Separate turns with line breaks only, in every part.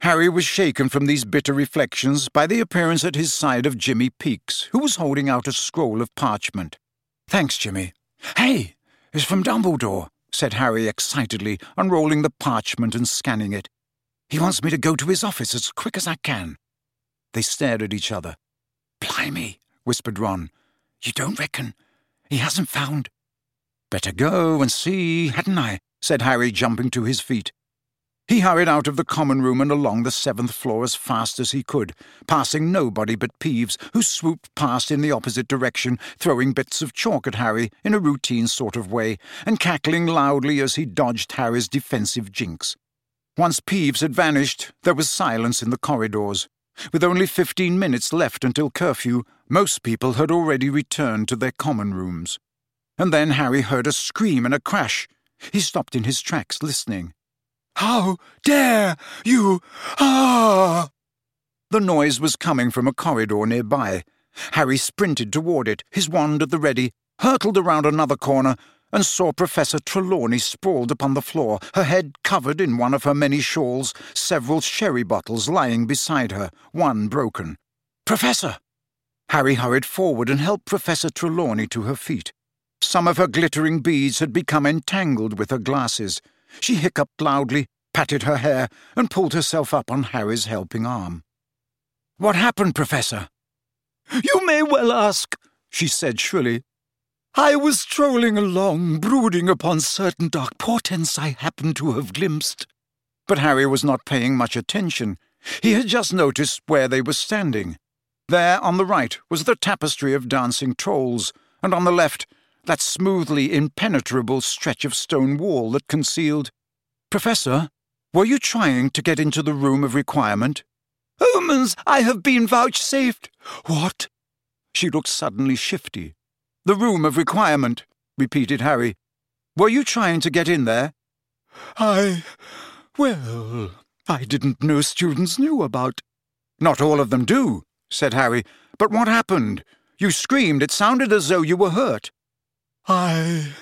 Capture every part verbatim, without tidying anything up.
Harry was shaken from these bitter reflections by the appearance at his side of Jimmy Peakes, who was holding out a scroll of parchment. "Thanks, Jimmy." "Hey, it's from Dumbledore," said Harry excitedly, unrolling the parchment and scanning it. "He wants me to go to his office as quick as I can." They stared at each other. "Blimey," whispered Ron. "You don't reckon he hasn't found—" "Better go and see, hadn't I?" said Harry, jumping to his feet. He hurried out of the common room and along the seventh floor as fast as he could, passing nobody but Peeves, who swooped past in the opposite direction, throwing bits of chalk at Harry in a routine sort of way, and cackling loudly as he dodged Harry's defensive jinx. Once Peeves had vanished, there was silence in the corridors. With only fifteen minutes left until curfew, most people had already returned to their common rooms. And then Harry heard a scream and a crash. He stopped in his tracks, listening. "How dare you! Ah!" The noise was coming from a corridor nearby. Harry sprinted toward it, his wand at the ready, hurtled around another corner, and saw Professor Trelawney sprawled upon the floor, her head covered in one of her many shawls, several sherry bottles lying beside her, one broken. "Professor!" Harry hurried forward and helped Professor Trelawney to her feet. Some of her glittering beads had become entangled with her glasses. She hiccuped loudly, patted her hair, and pulled herself up on Harry's helping arm. "What happened, Professor?" "You may well ask," she said shrilly. "I was strolling along, brooding upon certain dark portents I happened to have glimpsed." But Harry was not paying much attention. He had just noticed where they were standing. There, on the right, was the tapestry of dancing trolls, and on the left, that smoothly impenetrable stretch of stone wall that concealed— "Professor, were you trying to get into the room of requirement?" "Omens I have been vouchsafed." "What?" She looked suddenly shifty. "The room of requirement," repeated Harry. "Were you trying to get in there?" I... well, I didn't know students knew about—" "Not all of them do," said Harry. "But what happened? You screamed. It sounded as though you were hurt." I...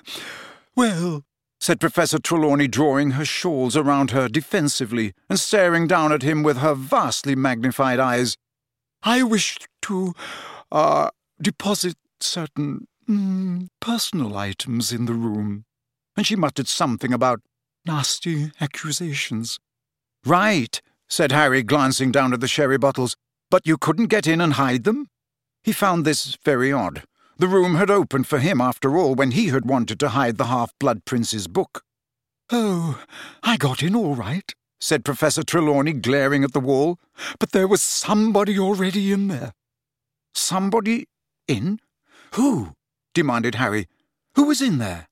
well, said Professor Trelawney, drawing her shawls around her defensively and staring down at him with her vastly magnified eyes. "I wished to, uh, deposit certain, mm, personal items in the room." And she muttered something about nasty accusations. "Right," said Harry, glancing down at the sherry bottles. "But you couldn't get in and hide them?" He found this very odd. The room had opened for him, after all, when he had wanted to hide the Half-Blood Prince's book. "Oh, I got in all right," said Professor Trelawney, glaring at the wall. "But there was somebody already in there." "Somebody in? Who?" demanded Harry. "Who was in there?"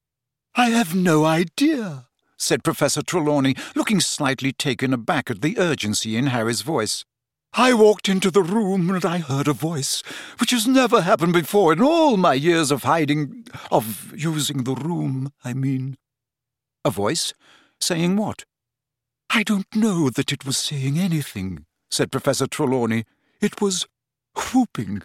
"I have no idea," said Professor Trelawney, looking slightly taken aback at the urgency in Harry's voice. "I walked into the room and I heard a voice, which has never happened before in all my years of hiding, of using the room, I mean." "A voice? Saying what?" "I don't know that it was saying anything," said Professor Trelawney. "It was whooping."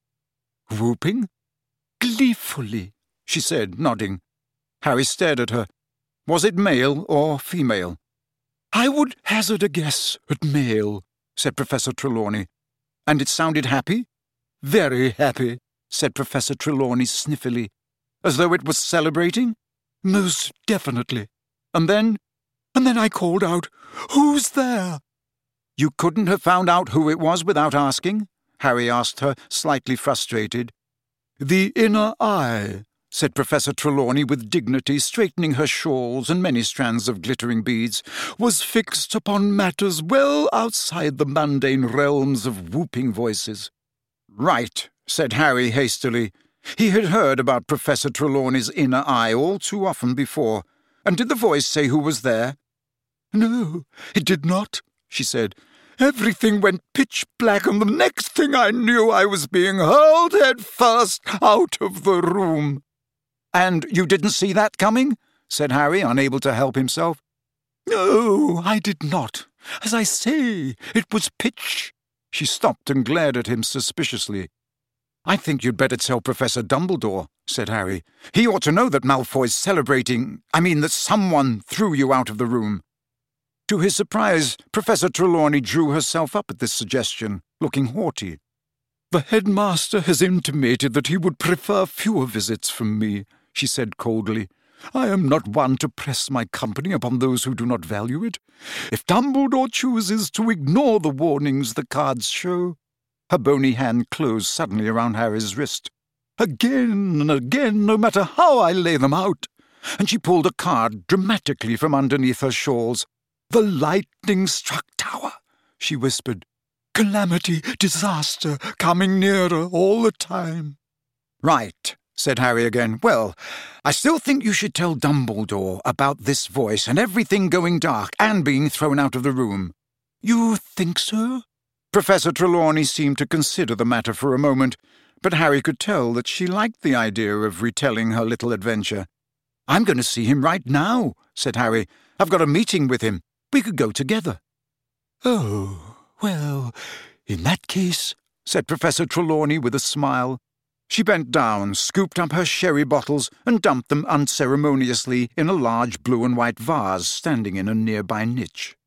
"Whooping?" "Gleefully," she said, nodding. Harry stared at her. "Was it male or female?" "I would hazard a guess at male," said Professor Trelawney. "And it sounded happy?" "Very happy," said Professor Trelawney sniffily. "As though it was celebrating?" "Most definitely." "And then?" "And then I called out, 'Who's there?'" "You couldn't have found out who it was without asking?" Harry asked her, slightly frustrated. "The inner eye," said Professor Trelawney with dignity, straightening her shawls and many strands of glittering beads, "was fixed upon matters well outside the mundane realms of whooping voices." "Right," said Harry hastily. He had heard about Professor Trelawney's inner eye all too often before. "And did the voice say who was there?" "No, it did not," she said. "Everything went pitch black, and the next thing I knew I was being hurled head first out of the room." "And you didn't see that coming?" said Harry, unable to help himself. "No, I did not. As I say, it was pitch—" She stopped and glared at him suspiciously. "I think you'd better tell Professor Dumbledore," said Harry. "He ought to know that Malfoy's celebrating— I mean, that someone threw you out of the room." To his surprise, Professor Trelawney drew herself up at this suggestion, looking haughty. "The headmaster has intimated that he would prefer fewer visits from me," she said coldly. "I am not one to press my company upon those who do not value it. If Dumbledore chooses to ignore the warnings the cards show—" Her bony hand closed suddenly around Harry's wrist. "Again and again, no matter how I lay them out." And she pulled a card dramatically from underneath her shawls. "The lightning-struck tower," she whispered. "Calamity, disaster, coming nearer all the time." "Right," said Harry again. "Well, I still think you should tell Dumbledore about this voice and everything going dark and being thrown out of the room." "You think so?" Professor Trelawney seemed to consider the matter for a moment, but Harry could tell that she liked the idea of retelling her little adventure. "I'm going to see him right now," said Harry. "I've got a meeting with him. We could go together." "Oh, well, in that case," said Professor Trelawney with a smile. She bent down, scooped up her sherry bottles, and dumped them unceremoniously in a large blue and white vase standing in a nearby niche.